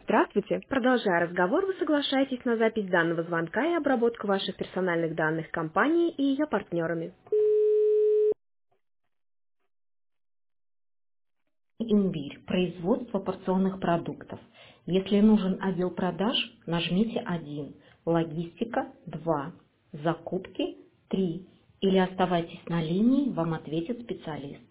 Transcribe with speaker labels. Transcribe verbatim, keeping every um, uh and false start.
Speaker 1: Здравствуйте. Продолжая разговор, вы соглашаетесь на запись данного звонка и обработку ваших персональных данных компанией и ее партнерами.
Speaker 2: Имбирь. Производство порционных продуктов. Если нужен отдел продаж, нажмите один. Логистика два. Закупки три. Или оставайтесь на линии, вам ответит специалист.